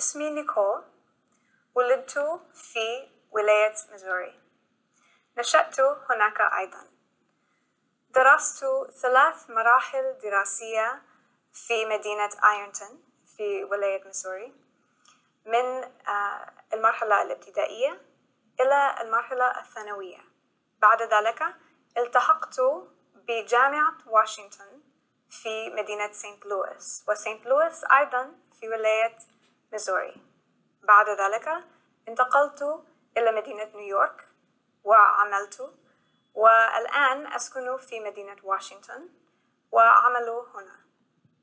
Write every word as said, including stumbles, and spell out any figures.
اسمي نيكول. ولدت في ولاية ميزوري. نشأت هناك أيضا. درست ثلاث مراحل دراسية في مدينة آيرنتون في ولاية ميزوري، من المرحلة الابتدائية إلى المرحلة الثانوية. بعد ذلك التحقت بجامعة واشنطن في مدينة سانت لويس، وسانت لويس أيضا في ولاية ميزوري. بعد ذلك انتقلت إلى مدينة نيويورك وعملت، والآن أسكن في مدينة واشنطن وأعمل هنا.